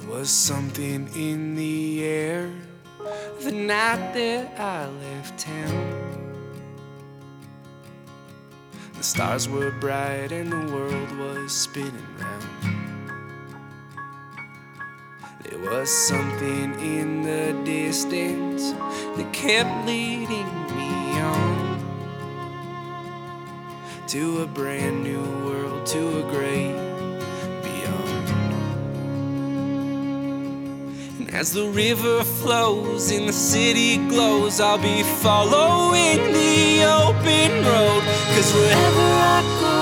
Was something in the air the night that I left town. The stars were bright and the world was spinning round. There was something in the distance that kept leading me on to a brand new world, to a great beyond. And as the river flows and the city glows, I'll be following the open road, 'cause wherever I go